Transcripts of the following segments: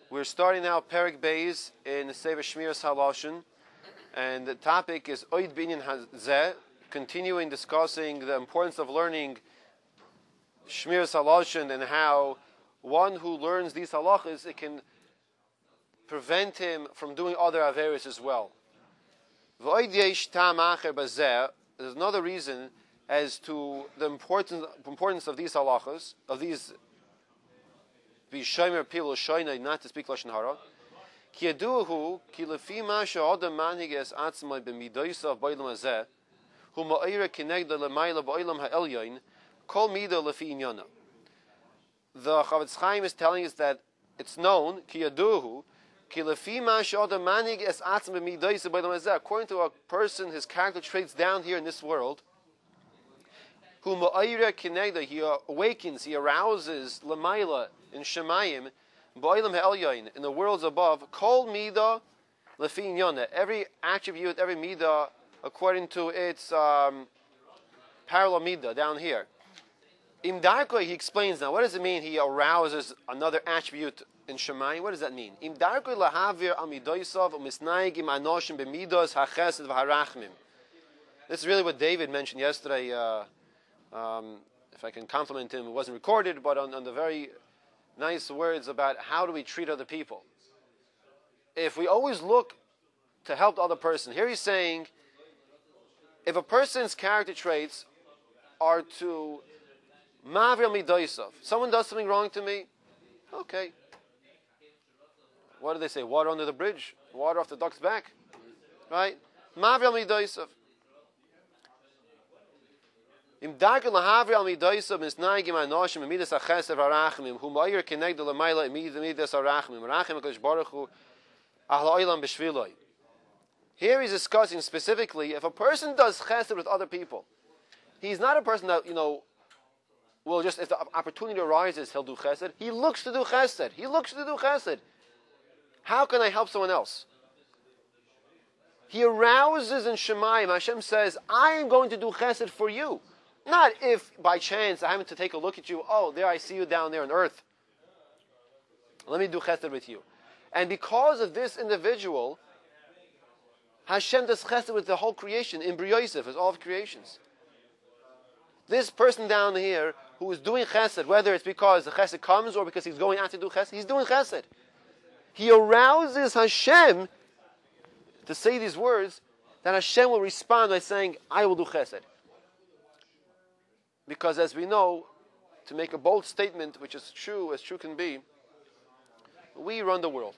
We're starting now Perek Beis in the Sefer Shmiras Haloshen, and the topic is Oid Binyan Hazeh, continuing discussing the importance of learning Shmiras Haloshen and how one who learns these halachas, it can prevent him from doing other averis as well. V'oid yesh tam acher bazeh, there's another reason as to the importance of these halachas, of these Vishomer Pilu Shoinai, not to speak Lashon Hara. Ki yaduhu ki lefi ma she'adam manhig es atzmai b'midoysav b'olam hazeh hu ma'ira kinegda l'mayla b'olam ha'elyoin kol mida lefi inyana. The Chavetz Chaim is telling us that it's known ki yaduhu ki lefi ma she'adam manhig es atzmai b'midoysav b'olam hazeh. According to a person, his character traits down here in this world. Hu ma'ira kinegda, he awakens, he arouses l'mayla in Shemayim, Ba'olam ha'elyoin, in the worlds above, Kol Mida Lefi Inyana, every attribute, every Mida, according to its parallel Mida down here. Im Darko, he explains now, what does it mean he arouses another attribute in Shemayim? What does that mean? Im Darko lahavir amidoisav umisnaigim anoshim b'midos hachesed v'harachmim. This is really what David mentioned yesterday. If I can compliment him, it wasn't recorded, but on the very nice words about how do we treat other people. If we always look to help the other person, here he's saying, if a person's character traits are to mavir midoisav, someone does something wrong to me, okay. What do they say? Water under the bridge, water off the duck's back, right? Mavir midoisav. Im darkel lahavri al midoisav misnaigim anoshim midas achesed varachmim hu ma'ir keneged lemayla midas arachmim rachim HaKadosh Baruch Hu ahla olam b'shviloi. Here he's discussing specifically if a person does chesed with other people, he's not a person that will just, if the opportunity arises, he'll do chesed. He looks to do chesed. He looks to do chesed. How can I help someone else? He arouses in Shemayim. Hashem says, I am going to do chesed for you. Not if by chance I happen to take a look at you, oh, there I see you down there on earth. Let me do chesed with you. And because of this individual, Hashem does chesed with the whole creation, in Bri Yosef, as all of creations. This person down here who is doing chesed, whether it's because the chesed comes or because he's going out to do chesed, he's doing chesed. He arouses Hashem to say these words, that Hashem will respond by saying, I will do chesed. Because as we know, to make a bold statement, which is true as true can be, we run the world.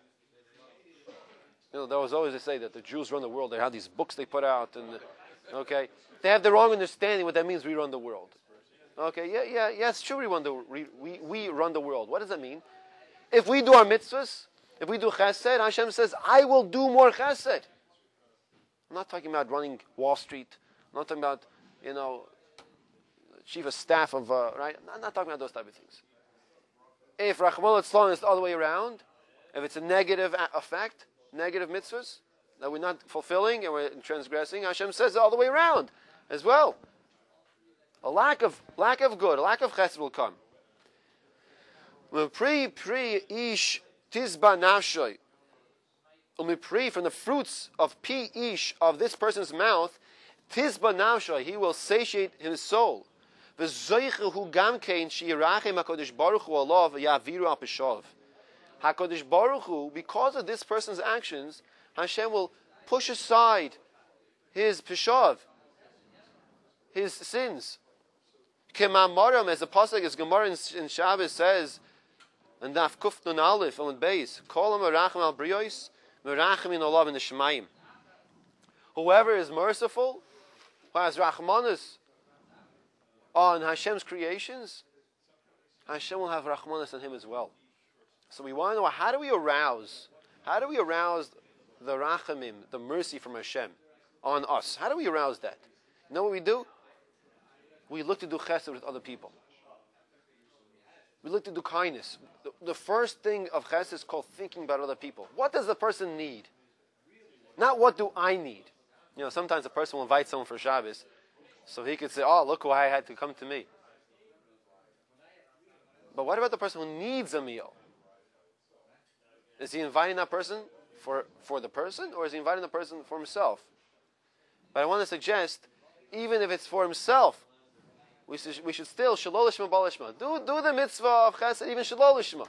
There was always they say that the Jews run the world. They have these books they put out, and okay, they have the wrong understanding what that means. We run the world. Okay, yeah, it's true. We run the world. What does that mean? If we do our mitzvahs, if we do chesed, Hashem says, I will do more chesed. I'm not talking about running Wall Street. I'm not talking about chief of staff of, right? I'm not talking about those type of things. If Rachmana litzlan is the other way around, if it's a negative effect, negative mitzvahs, that we're not fulfilling and we're transgressing, Hashem says the other way around as well. A lack of good, a lack of chesed will come. Pri ish tizba nafshoy. Umipri, from the fruits of pi ish, of this person's mouth, tizba nafshoy, he will satiate his soul. HaKadosh Baruch Hu, because of this person's actions, Hashem will push aside his peshav, his sins. Kemamaram, as the pasuk, as Gemara in Shabbos says, and Daf Kuf Nun Aleph on base, Kol Merachim al Briyos, Merachim in Olav in the Shemaim. Whoever is merciful, who has Rachmanis on Hashem's creations, Hashem will have Rachmanis on him as well. So we want to know, how do we arouse the Rachamim, the mercy from Hashem on us? How do we arouse that? You know what we do? We look to do chesed with other people. We look to do kindness. The first thing of chesed is called thinking about other people. What does the person need? Not what do I need. Sometimes a person will invite someone for Shabbos, so he could say, oh, look who I had to come to me. But what about the person who needs a meal? Is he inviting that person for the person, or is he inviting the person for himself? But I want to suggest, even if it's for himself, we should still shalol lishma bal lishma. Do the mitzvah of chesed, even shalol lishma.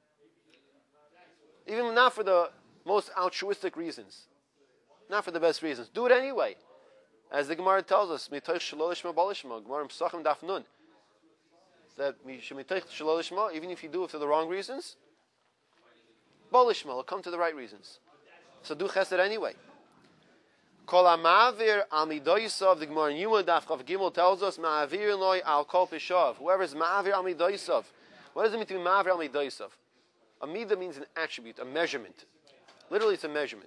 Even not for the most altruistic reasons, not for the best reasons. Do it anyway, as the Gemara tells us. Mitoich shalol lishma bal lishma. Gemara Pesachim Daf Nun. That mitoich shalol lishma, even if you do it for the wrong reasons, bal lishma will come to the right reasons. So do chesed anyway. Kol ha'ma'avir al midoysav, the Gemara in Yuma Daf Chav Gimel tells us, ma'avir loy al kol pishav. Whoever is ma'avir al midoysav. What does it mean to be ma'avir al midoysav? A midah means an attribute, a measurement. Literally, it's a measurement.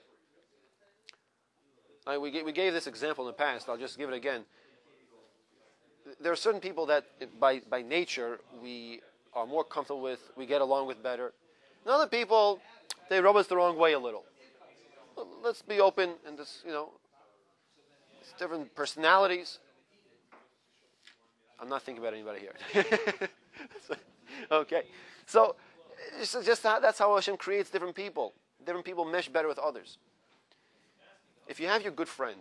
We gave this example in the past. I'll just give it again. There are certain people that, by nature, we are more comfortable with, we get along with better. And other people, they rub us the wrong way a little. Let's be open and just, it's different personalities. I'm not thinking about anybody here. Okay. So, that's how Hashem creates different people. Different people mesh better with others. If you have your good friend,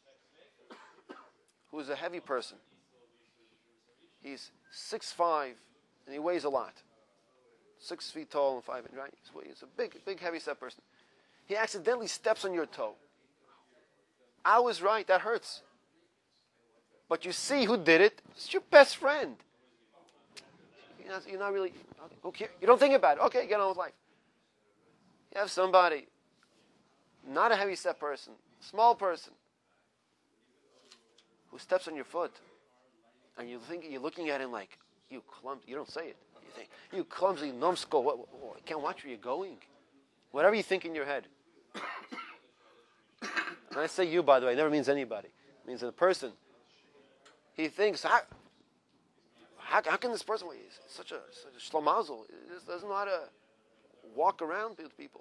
who is a heavy person, he's 6'5", and he weighs a lot. 6 feet tall and 5 inches, right? He's a big, heavy-set person. He accidentally steps on your toe. I was right, that hurts. But you see who did it. It's your best friend. You're not really, okay, you don't think about it. Okay, get on with life. You have somebody, not a heavy-set person, small person, who steps on your foot, and you're looking at him like, you clumsy. You don't say it. You think, you clumsy numbskull. I can't watch where you're going. Whatever you think in your head. And I say you, by the way, it never means anybody. It means a person. He thinks, how can this person, he's such a shlomazel, he just doesn't know how to walk around with people.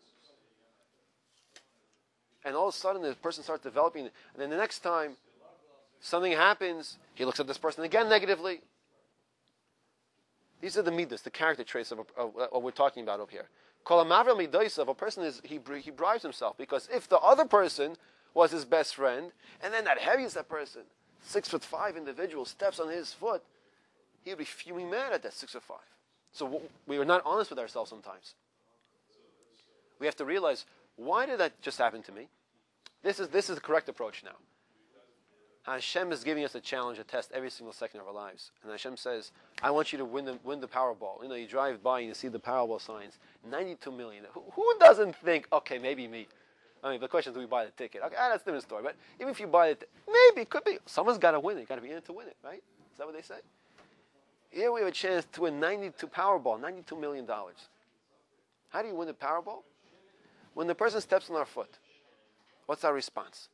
And all of a sudden, the person starts developing, and then the next time something happens, he looks at this person again negatively. These are the midas, the character traits of what we're talking about over here. Kol ha'mavir midosav, a person he bribes himself, because if the other person was his best friend, and then that heavy-set person, 6'5" individual, steps on his foot, he would be fuming mad at that 6'5". So we are not honest with ourselves sometimes. We have to realize, why did that just happen to me? This is the correct approach now. Hashem is giving us a challenge, a test every single second of our lives. And Hashem says, I want you to win the Powerball. You drive by and you see the Powerball signs. 92 million. Who doesn't think, okay, maybe me? I mean, the question is, do we buy the ticket? Okay, that's a different story. But even if you buy it, maybe, it could be. Someone's got to win it. You've got to be in it to win it, right? Is that what they say? Here we have a chance to win Powerball, $92 million. How do you win the Powerball? When the person steps on our foot, what's our response?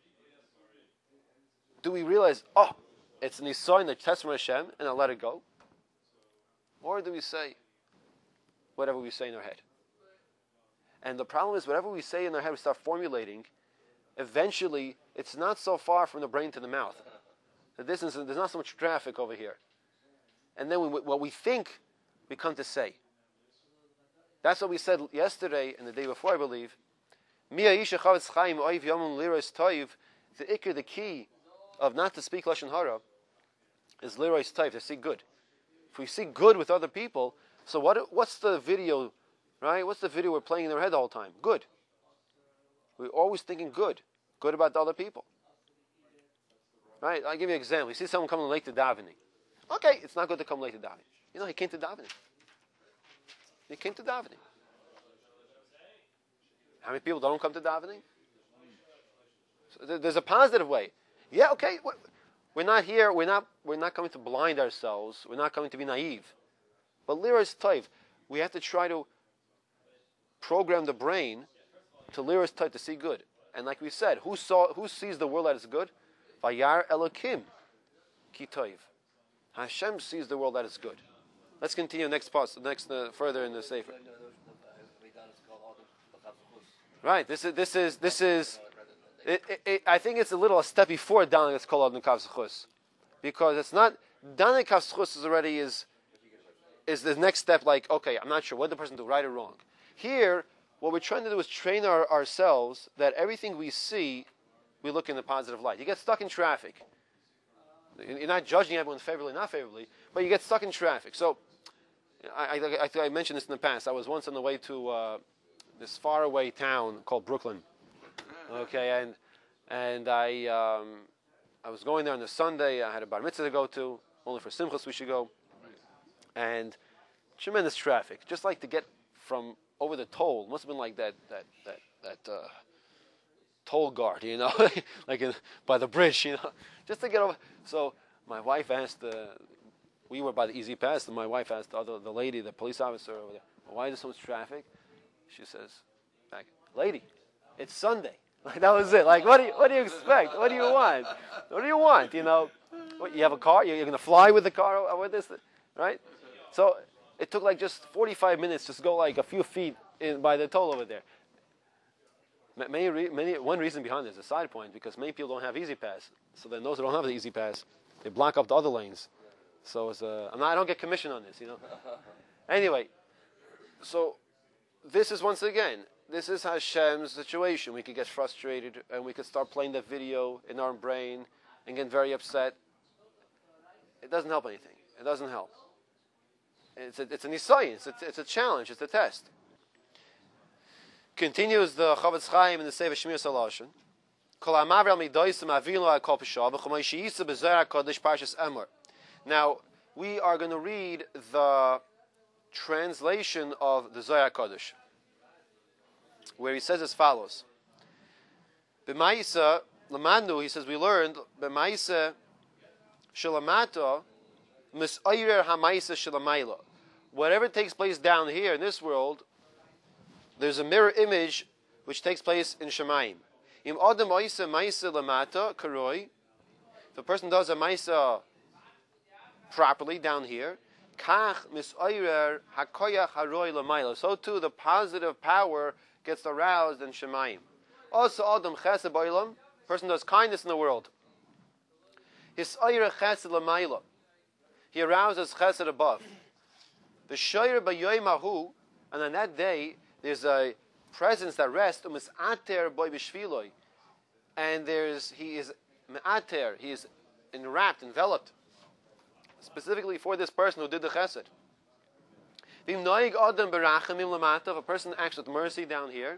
Do we realize, it's an Nisayon, the test from Hashem, and I'll let it go? Or do we say whatever we say in our head? And the problem is, whatever we say in our head, we start formulating. Eventually, it's not so far from the brain to the mouth. The distance, there's not so much traffic over here. And then what we think, we come to say. That's what we said yesterday and the day before, I believe. The key of not to speak Lashon Hara is lirois toiv, to see good. If we see good with other people, so what's the video, right? What's the video we're playing in our head the whole time? Good. We're always thinking good about the other people. Right? I'll give you an example. You see someone coming late to davening. Okay, it's not good to come late to davening. He came to davening. He came to davening. How many people don't come to davening? So there's a positive way. Yeah, okay. We're not here. We're not coming to blind ourselves. We're not coming to be naive. But liras toiv, we have to try to program the brain to liras toiv, to see good. And like we said, who sees the world that is good? Vayar Elokim ki toiv. Hashem sees the world that is good. Let's continue further in the Sefer. Right. This is. I think it's a step before Danik is called Nekav Zechus, because it's not Danik Zechus is already is the next step. Like, okay, I'm not sure what the person do, right or wrong. Here what we're trying to do is train ourselves that everything we see, we look in the positive light. You get stuck in traffic. You're not judging everyone favorably, not favorably, but you get stuck in traffic. So, I think I mentioned this in the past. I was once on the way to this faraway town called Brooklyn. Okay, and I was going there on a Sunday. I had a bar mitzvah to go to. Only for Simchas we should go. And tremendous traffic. Just like to get from over the toll. Must have been like that toll guard, you know, by the bridge, you know, just to get over. So my wife asked, we were by the Easy Pass, and my wife asked the lady, the police officer over there, why is there so much traffic? She says, back, lady, it's Sunday. Like, that was it. Like, what do you expect? What do you want? What do you want? You know, what, you have a car? You're going to fly with the car or with this, right? So it took like just 45 minutes just to go like a few feet by the toll over there. One reason behind this, a side point, because many people don't have Easy Pass. So then those who don't have the Easy Pass, they block up the other lanes. So it's I don't get commission on this, you know. Anyway, so this is once again, this is Hashem's situation. We could get frustrated and we could start playing that video in our brain and get very upset. It doesn't help anything. It doesn't help. It's a nisayon. It's a challenge. It's a test. Continues the Chavetz Chaim in the Sefer Shmir Saloshin. Now, we are going to read the translation of the Zohar Kodesh, where he says as follows. B'maisa, Lamanu, he says, we learned, B'maisa Shalamata, Mis'ayrer HaMaisa Shalamayla. Whatever takes place down here in this world, there's a mirror image which takes place in Shemayim. Im Adam Maisa Maisa Lamata Karoi. If a person does a Maisa properly down here, Kach Mis'ayrer HaKoyach Haroi Lamayla. So too the positive power gets aroused in Shemayim. Also Adam Chesed Ba'olam. Person does kindness in the world. His Ayrer Chesed Lamayla. He arouses Chesed above. The Shoyer B'yoyim Ahu, and on that day there's a presence that rests, and he is me'ater, he is enwrapped, enveloped, specifically for this person who did the chesed. If a person acts with mercy down here,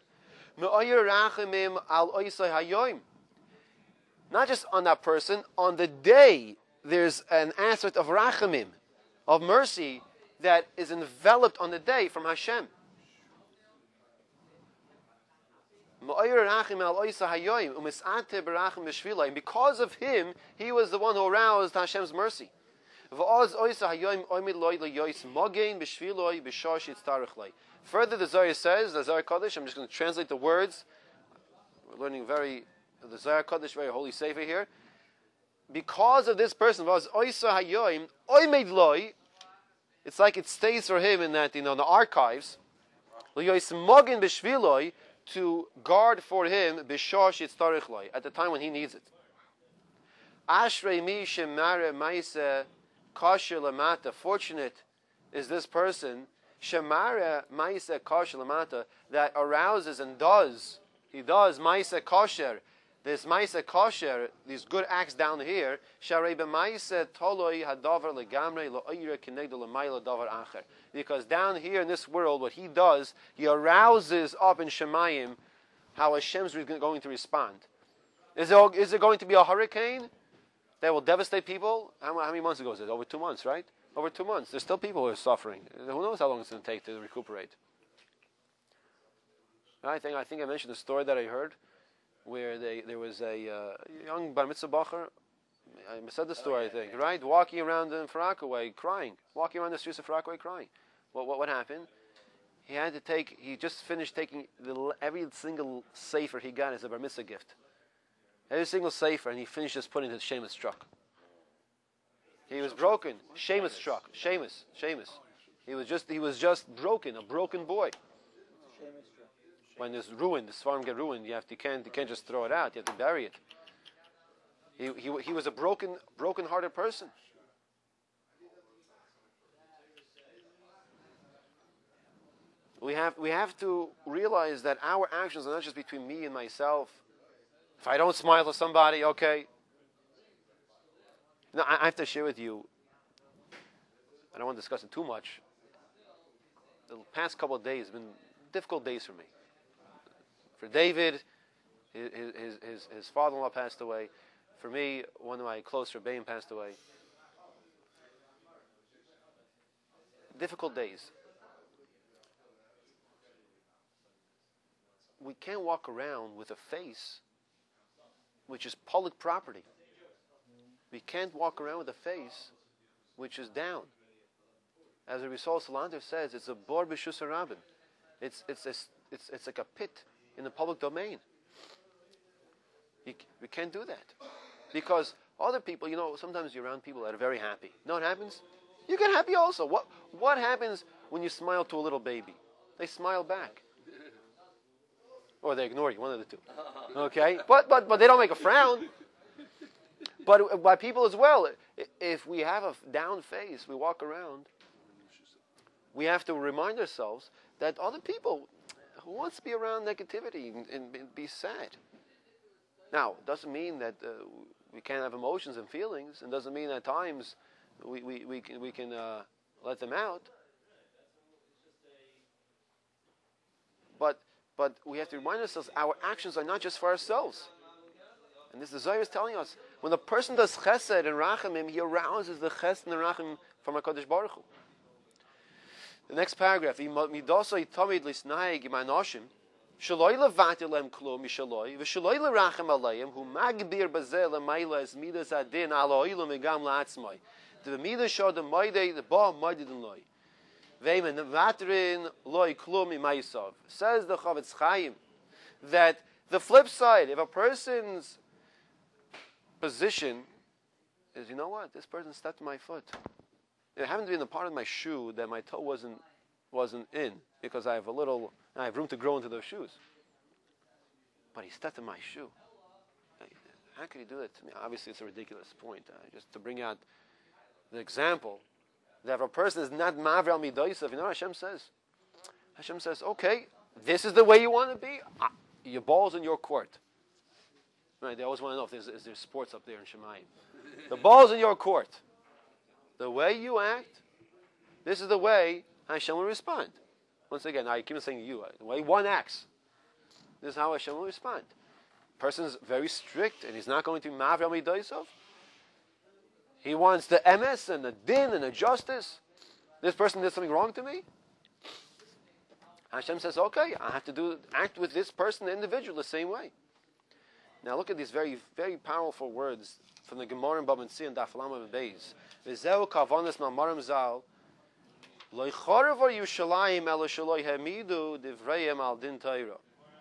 not just on that person, on the day there's an aspect of rachamim, of mercy, that is enveloped on the day from Hashem. And because of him, he was the one who aroused Hashem's mercy. Further, the Zohar says, the Zohar Kodesh, I'm just going to translate the words. We're learning the Zohar Kodesh, very holy sefer here. Because of this person, it's like it stays for him in that, in the archives, to guard for him at the time when he needs it. Fortunate is this person that arouses and does. He does maisa kosher. This maisa kosher, these good acts down here, because down here in this world, what he does, he arouses up in Shemayim how Hashem's going to respond. Is it going to be a hurricane that will devastate people? How many months ago was it? Over 2 months, right? Over 2 months. There's still people who are suffering. Who knows how long it's going to take to recuperate? I think I mentioned a story that I heard, where there was a young bar mitzvah bacher. I said the story, I think, right? Walking around in Far Rockaway crying. Walking around the streets of Far Rockaway crying. What happened? He just finished taking every single sefer he got as a bar mitzvah gift. Every single sefer, and he finished just putting his Shemus truck. He was broken. Shemus truck. Shemus. He was just broken, a broken boy. When there's ruined, this farm get ruined, you can't just throw it out. You have to bury it. He was a broken-hearted person. We have to realize that our actions are not just between me and myself. If I don't smile at somebody, okay. Now, I have to share with you, I don't want to discuss it too much. The past couple of days have been difficult days for me. For David, his father-in-law passed away. For me, one of my close rebbeim passed away. Difficult days. We can't walk around with a face which is public property. We can't walk around with a face which is down. As the Risol Salanter says, it's a bor b'shus harabim. It's like a pit in the public domain. We can't do that. Because other people, sometimes you're around people that are very happy. You know what happens? You get happy also. What happens when you smile to a little baby? They smile back. Or they ignore you, one of the two. Okay? But they don't make a frown. But by people as well, if we have a down face, we walk around, we have to remind ourselves that other people who wants to be around negativity and be sad. Now, it doesn't mean that we can't have emotions and feelings, and doesn't mean at times we can let them out. But we have to remind ourselves our actions are not just for ourselves. And this the Zohar is telling us, when a person does chesed and rachamim, he arouses the chesed and the rachim from HaKadosh Baruch Hu. The next paragraph, midosoi tamid lisnaig im anoshim, shaloi levatir lem klum mishaloi, v'shaloi lerachem aleim, hu magbir bazeh lemayla es midas adin ala oilu megam la'atzmai. The midas shod the moide, the ba moide den loi. Veimen vatrin loi klum imayisav. Says the Chavetz Chaim that the flip side, if a person's position is, you know what, this person stepped on my foot. It happened to be in the part of my shoe that my toe wasn't in, because I have room to grow into those shoes. But he stepped on my shoe. How could he do that to me? Obviously, it's a ridiculous point. Just to bring out the example that if a person is not mavral midoisav, you know what Hashem says? Hashem says, okay, this is the way you want to be. Your ball's in your court. Right? They always want to know if there's sports up there in Shemayim. The ball's in your court. The way you act, this is the way Hashem will respond. Once again, I keep saying you. The way one acts, this is how Hashem will respond. Person's very strict, and he's not going to be mavral midoisav. He wants the emes and the din and the justice. This person did something wrong to me. Hashem says, okay, I have to act with this person, the individual, the same way. Now look at these very, very powerful words from the Gemara in Bava Metzia and Daf Lamed Beis. V'zeu kavanas ma'amarim zal, lo yichorev or Yerushalayim elo shelo yehamidu divreim al din Torah.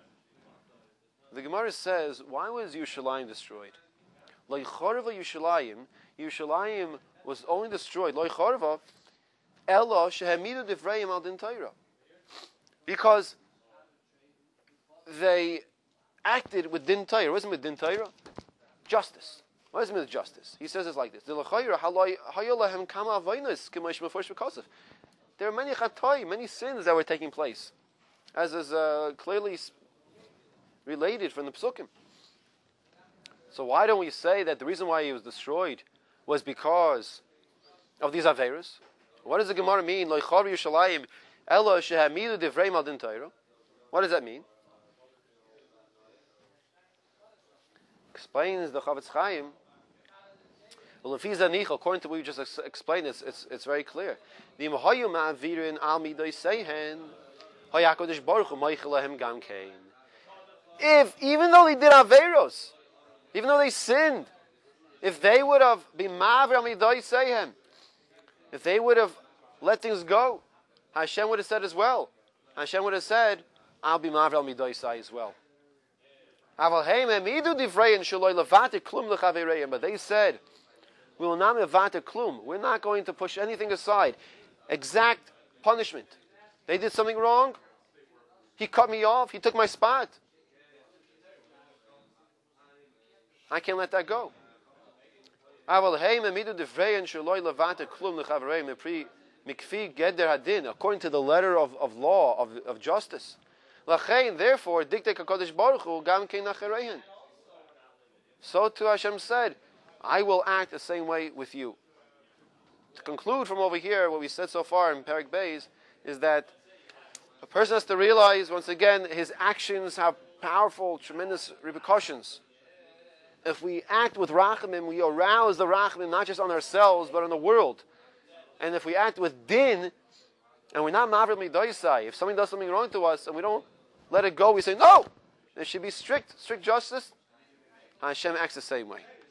The Gemara says, why was Yerushalayim destroyed? Lo yichorev or Yerushalayim was only destroyed, lo yichorev elo shehamidu divreim al din Torah. Because they acted with din Torah. What is it with din Torah? Justice. What does it mean with justice? He says it's like this. There are many chatoi, many sins that were taking place, as is clearly related from the Psukim. So why don't we say that the reason why he was destroyed was because of these Averos? What does the Gemara mean? What does that mean? Explains the Chavetz Chaim. Well, according to what we just explained, it's very clear. If, even though they did Averos, even though they sinned, if they would have been Ma'aver Midai Seihem, if they would have let things go, Hashem would have said as well. Hashem would have said, I'll be Ma'aver Midai Sei as well. But they said, we will not mevate klum. We're not going to push anything aside. Exact punishment. They did something wrong. He cut me off. He took my spot. I can't let that go. mikfi geder hadin, according to the letter of law, of justice. Lachein, therefore, diktek HaKadosh Baruch Hu gam kein achareihin. So too Hashem said, I will act the same way with you. To conclude from over here, what we said so far in Perek Beis is that a person has to realize, once again, his actions have powerful, tremendous repercussions. If we act with rachamim, we arouse the rachamim not just on ourselves, but on the world. And if we act with din, and we're not mavrid midaisai, if somebody does something wrong to us, and we don't let it go, we say, no! There should be strict justice. Hashem acts the same way.